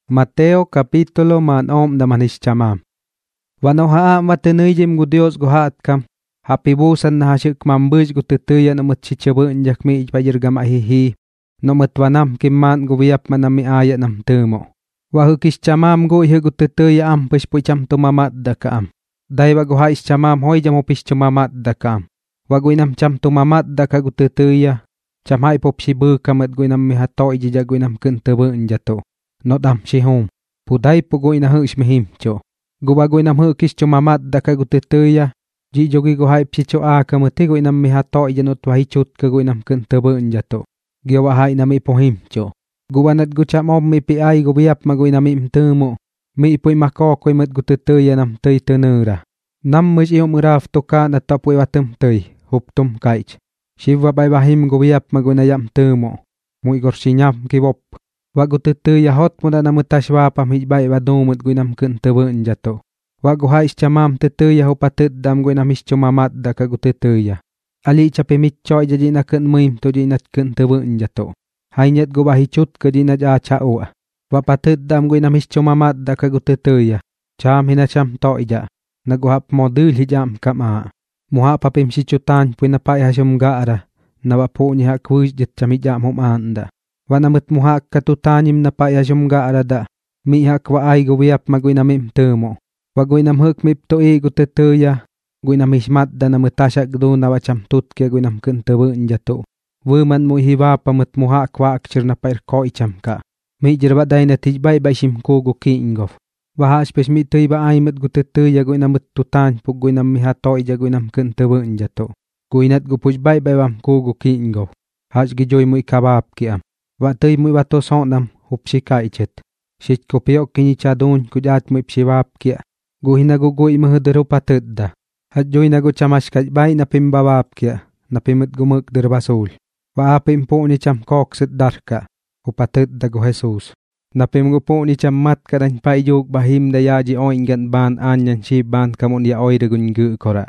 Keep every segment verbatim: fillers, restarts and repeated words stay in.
Mateo capítulo man om da manis chamam. Wano haa matenuyim gu Dios gu haat kam. Hapibusan na hasyuk mambuj gu tutuya no mat chichabu'n jak mi ijbayir gam ahihi. No mat wanam kimman gu wiyap manami aya nam tumo. Wahukis chamam gu ihe gu tutuya am pis pucham tumamat da kaam. Daiwa gu hais chamam hoy jam upis tumamat da kaam. Wagu inam cham tumamat da ka gu tutuya. Cham hai pop shibu kamat gu inam mihato ijija gu inam kuntubu'n jato. No dam si hum. Pudai pugo ina hus mihim cho. Guba gu inam hukis tumamat da ka gu tutuya. Ji jogi gu hai psi cho a kamuti gu inam mihato ijanot wahi chut ka gu inam kuntubu'n jato. Giwa hai inam ipohim cho. Guba nat gu cham om mi pi ai gu biap ma gu inam im tumo. Mi ipoy mako koy mat gu tutuya nam tuy tunura. Nam muj iom uraf toka na tapoy watum tuy. Huptum kaich. Shiva bay bahim gu biap ma gu inayam tumo. Muy gorsinyam kibop. Wagu tutuya hot muna na mutashwa pam hijbay wadumut gu inam kuntubu'n jato. Wagu hais chamam tutuya hupatut dam gu inam ischumamat da ka gu tutuya. Ali chape mitchoy jadi na kun muim to di nat kuntubu'n jato. Hainyat gu bahichut ka di na ja cha ua. Wapatut dam gu inam ischumamat da ka gu tutuya. Cham hina cham to ija. Naguhap modul hijam kama. Muha papim si chutan puinapay hasum gaara. Na wapu niha kuis jit chamijam hum anda. Wanamut muha katutanyim na payasum gaara da. Mihak wa ay gu wiyap ma gu inam im tumo. Wagu inam huk mip to i gu tutuya. Gu inam ismat da na mutasyak do na wacham tutke gu inam kuntubu'n jato. Wuman mu hiwa pamut muha kwa akchir na pair ko icham ka. Mi jirba day na tijbay bay shimko gu kiingof. Wahas pes mi tuy ba ay mat gu tutuya gu inam tutany pug gu inam mihato ija gu inam kuntubu'n jato. Gu inat gu pujbay bay wam ko gu kiingof. Haj gijoy mu ikabab kiam. Wa tuy mu wato sonam hupsi kaichet. Shit ko piyok kini chadun kujat mu ipsibab kia. Gu hina gu gu imuhuduru patut da. Hadjoy na gu chamash kajbay na pimbabab kia. Na pimut gumuk dirbasul. Wa apim po ni cham koksit darka. Upatut da gu Jesus. Na pimgu po ni cham mat kadang paiyog bahim da yaji oingan ban anyan shiban kamun ya oidagun gu kora.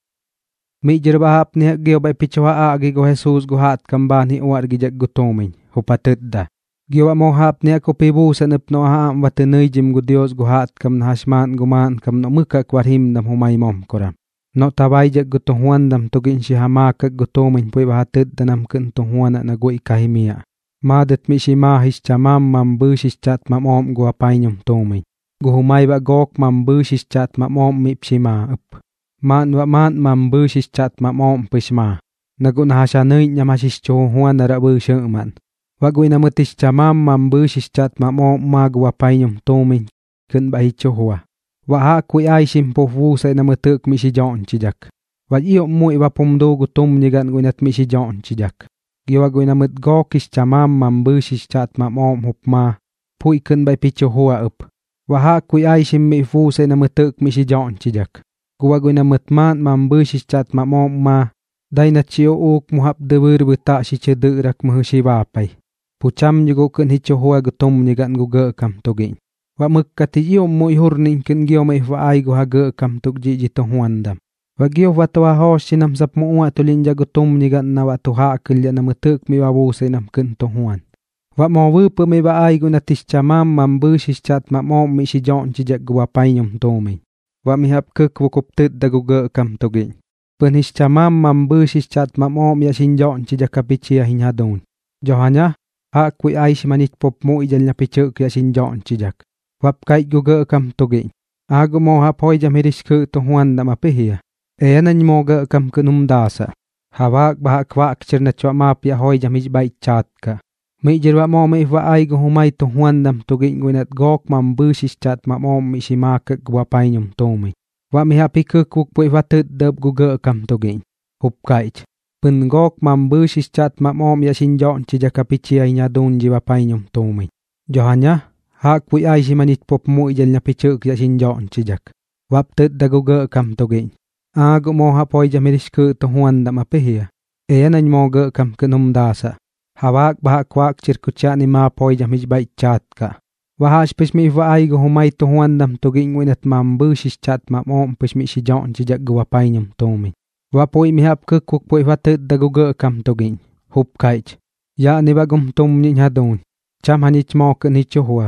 Mi jirbahap ni hagyo bay pichwa agi gu Jesus gu hat kamban hi uwar gijak gu tomin. Hupatut da. Giwa mo hap niya ko pibusan upno haam watunay jim gu Dios gu hat kam na hasman guman kam no mukak warhim dam humay mom koram. No tabay jak gu tuhuan dam tugin si hamakak gu tumin puy bahatut danam kun tuhuan na gu ikahimia. Madat mi si mahis chamam mambusis chat mamom gu apainyum tumin. Gu humay ba gok mambusis chat mamom mi psima up. Man wa man mambusis chat mamom pisma. Nagu nahasanoy niya masis chuhuan na rabu syuman. Wagu inamutis chamam mambusis chat mamom magwa painyum tumin. Kun bahicho huwa. Waha kui ay simpofu sa inamutuk mi si John chijak. Wad iyo mu iwa pumdo gutum nigan guinat mi si John chijak. Giwagu inamut gokis chamam mambusis chat mamom hupma. Pui kun bay picho huwa up. Waha kui ay simmifu sa inamutuk mi si John chijak. Guwagu inamut man mambusis chat mamom ma. Day na chiyo uk muhap debur buta si chedurak muhusibapay. Pucham yugo kun hicho huwa gutum nigan guga kam tugin. Wa mukati iyo mu ihurning kun giyo may wa ay guha ga kam tugji jito huandam. Wa giyo watwa hos sinam sap mo uwa tulinja gutum nigan na watuha akilya na mutuk mi wabusay nam kun tuhuan. Wa mo wupo may wa ay gu natis chamam mambusis chat mamom mi si John chijak guwa painyum tumin. Wa mihap kuk wukuptut da guga kam tugin. Penis chamam mambusis chat mamom ya sinjon si jakapichia hinyadun. Johanya, hak kui ay si manit pop mo ijal na pichuk ya sinjon si jak. Wap kait guga kam tugin. Ago mo hapoy jam hiris ku tuhuan na mapihia. Eyanan mo ga kam kunumdasa. Hawak bahak wak chirna chwa map ya hoy jam hijbay chat ka. May jirwa mo may wa ay guhumay tuhuan nam tugin gwinat gok mambusis chat mamom mi si makak guwapay nyum tumi. Wa mi hapi kukuk puy watut dab guga kam tugin. Hupkaich. Pun gok mambusis chat mamom ya sinjon si jakapichia inyadun jiwa painyum tumi. Johanya, hak puy ay si manit pop mo ijal na pichuk ya sinjon si jak. Waptut da guga kam tugin. Ago mo hapoy jamiris ku tuhuan da mapihia. Eyanan mo ga kam kunumdasa. Hawak bahak wak cirkucha ni mapoy jamijbay chat ka. Wahas pes mi wa ay guhumay tuhuan dam tugin winat mambusis chat mamom pes mi si John si jak guwapay nyum tumin. Wapoy mi hap kukuk puy watut da guga kam tugin. Hupkaich. Ya ni bagum tum ninyadun. Cham hanich mo kun hicho huwa.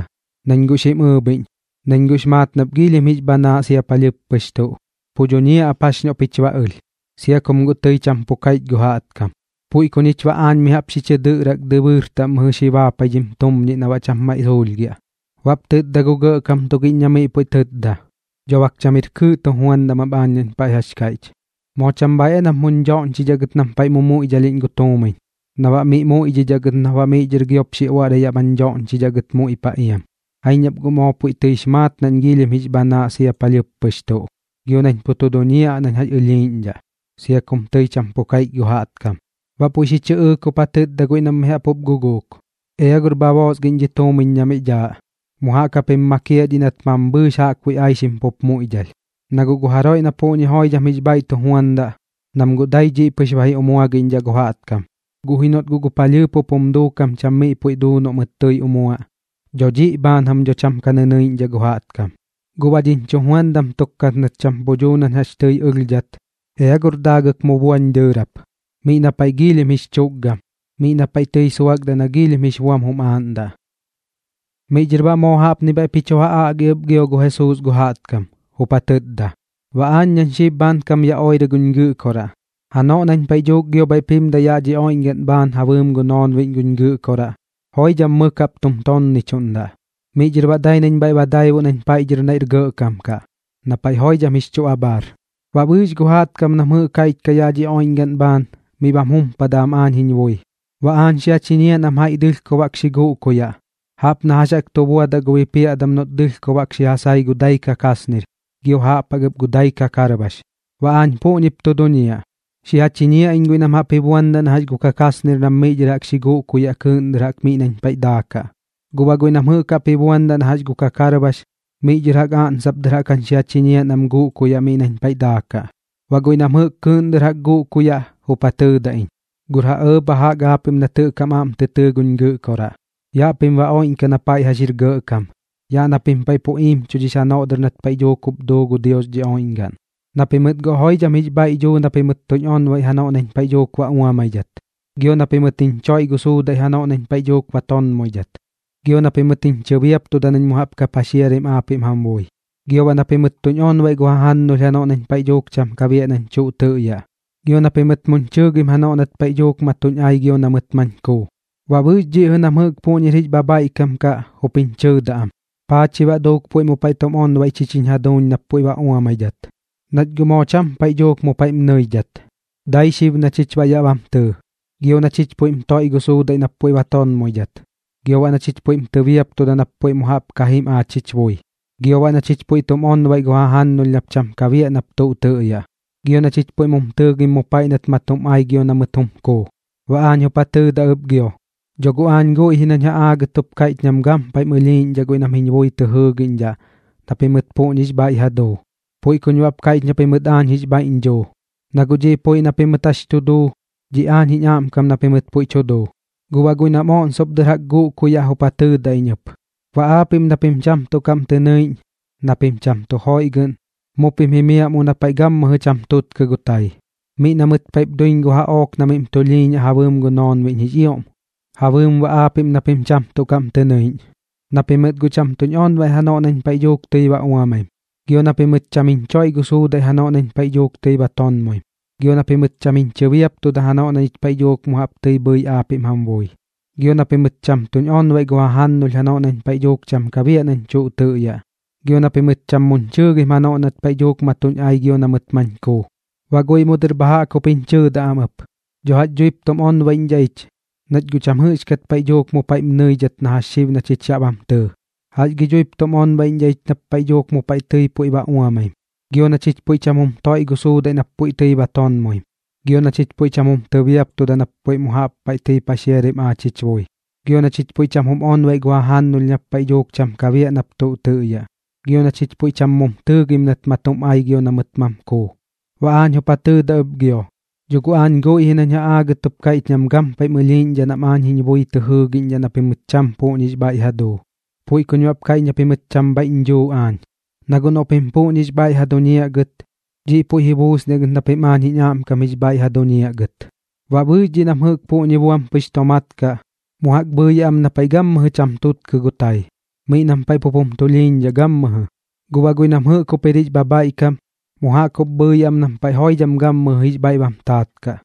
Nangu shim ubin, nangu shmat nap gilim hij bana sia palyup pashto. Pujonia apashnyo pichwa ul. Sia kum gutay champukait guhat kam. Pui kunichwa an mi hap shiche durak debur tam hu shiva pa jim tom ni na wacham mai hulgia. Wap tud da gugu kam to ginyami pui tud da. Jawak chamit ku to huan da mabanyan pa hashkaich. Mo chambaya na munjon chi jagat nam pai mumu ijalin gutomin. Nawa mi mu iji jagat nawa mi jirgiop shi wada ya banjon chi jagat mu ipa iyam. Ainyap gumo pui tishmat nan gilim hij bana sia palyup pashto. Gyonan putudonia nan haj ulinja. Sia kum tay champukait guhat kam. Wapu si chuu ko patut da gui nam hea pup guguk. Ea gur babos ginji tomin nyami ja. Muha ka pim makia dinat mambu sha kui aishim pup mu ijal. Naguguharoi na po ni hoi jam hijbay to huanda. Nam gu daiji pishwahi umua ginja guhat kam. Guhinot gugupalyu pupum du kam chami pui du no mutui umua. Joji ban ham jo cham kananuin ja guhat kam. Guwadin cho huandam tukkat na cham bojunan hashtui uljat. Ea gur dagak mubuan durap. Mi na pay gilim his chugam. Mi na pay tuy suwag da na gilim his wam humanda. Mi jirba mo hap ni bay pichoha aagib giyo gu Jesus guhat kam. Hupatut da. Waan yan shib ban kam ya oy da gungu kora. Hano nan pay jog giyo bay pim da ya ji oy ngat ban hawum gu non win gungu kora. Hoy jam mukap tum ton ni chunda. Mi jirba day nan bay waday wo nan pay jir na irgo kam ka. Na pay hoy jam his chu abar. Wabuj guhat kam na mukait kaya ji oy ngat ban. Mi bam hum padam an hinwoy. Waan siya chiniya nam hai dil ko wak shigu ko ya. Hap na hasak to buwa da gwi pi adam not dil ko wak siya say guday ka kasnir. Giyo hap agab guday ka karabash. Waan po nip to dunia. Siya chiniya ingwi nam hapi buwanda na haj gu ka kasnir nam mi jirak shigu ko ya kundrak mi nan pay daka. Guwagwi nam hu ka pi buwanda na haj gu ka karabash. Mi jirak an sabdrakan siya chiniya nam gu ko ya mi nan pay daka. Wagwi nam hu kundrak gu ko ya. Hupatu dain. Gurha e baha gapim na tu kam am te tu gungu kora. Ya pim wa oin ka na pay hajir ge kam. Ya na pim pay po im chuji sa no dernat pay jo kup do gu Dios ji oin gan. Na pimut go hoy jam hij bay jo na pimut tun on way hano nen pay jo kwa uwa mayjat. Gyo na pimutin choy gusu day hano nen pay jo kwa ton moyjat. Gyo na pimutin chawiap to danan muhap ka pasierim apim hamboy. Gyo na pimut tun on way guhahan no hano nen pay jo cham kawiya nan chu tu ya. Gyo na pimat mun chugim hano nat pay jok matun ay gyo na matman ko. Wabu ji hunam hug po ni rich babay kam ka hupin chudam. Pa chiwa dog po mo pay tom on way chichin hadon na po wa uwa mayjat. Nat gumocham pay jok mo pay mnuyjat. Day shiv na chichwa yabam tu. Gyo na chich po imtoy gusu day na po wa ton moyjat. Gyo na chich po imtuwiap to da na po mohap kahim a chichwoy. Gyo na chich po tom on way guhahan nul napcham kawiya nap to tu ya. Gyo na chich po mong tugim mo pay nat matum ay gyo na matum ko. Waan yo patu da up gyo. Joguan go ihinan niya agatup kait nyam gam pay mulin jagoy nam hinwoy tuhugin ja. Tapimut po nish ba ihado. Poy kunyuap kait niya pimut an hish ba injo. Naguji poy napimutash tudo. Ji an hinyam kam napimut po ichodo. Guwagoy na mo sob derhak go kuya ho patu da inyup. Waapim napimcham to kam tenuin. Napimcham to hoy gan. Mo pimhimia mo na paigam mo cham tut kagutay. Mi namut paip doing go haok na mim tolin hawum go non win hijiyom. Hawum wa apim na pim cham to kam tenuin. Na pimut go cham tunyon wa hano nan paijok tuy wa uamay. Gyo na pimut chamin choy go su day hano nan paijok tuy wa ton moy. Gyo na pimut chamin chawiap to da hano nan paijok mo hap tuy buy apim hamboy. Gyo na pimut cham tunyon wa go han nul hano nan paijok cham kawiya nan chu tu ya. Gyo na pimut cham mun chugim hano nat paijok matun ay gyo na matman ko. Wagoy mo baha ko pinchu da amap. Johat juip tom on wain jaich. Nat gu cham huch kat paijok mo pay mnui jat na hashiv na chichabam tu. Hat gi juip tom on wain jaich na paijok mo pay tuy pui ba uamay. Gyo na chich pui chamum toy gusu da na pui tuy ba ton moy. Gyo na chich pui chamum tuwiap to da na pui muhap pay tuy pasierim a chichwoy. Gyo na chich pui chamum on way guahan nul na paijok cham kawiya nap tu tu ya. Gyo na chich pui cham mum tugim nat matum ay gyo na matmam ko. Waan yo patu da up gyo. Juguan go ihinan niya agatup kait nyam gam pay mulin dyan naman hinyoy tuhugin dyan na pimutcham po nish ba ihado. Puy kunyuap kay niya pimutcham ba injoan. Nagunopim po nish ba ihado niya agat. Ji po hibus na na piman hinyam kamish ba ihado niya agat. Wabu jinam hug po nibuam pish tomat ka. Muhak buyam na paygam mahacham tut kagutay. mi nam pai popom tolin ja gam mah. Guba gui nam hu ko perich babai kam. Muha ko bơi am nam pai hoi jam gam mah hij bai bam tat ka.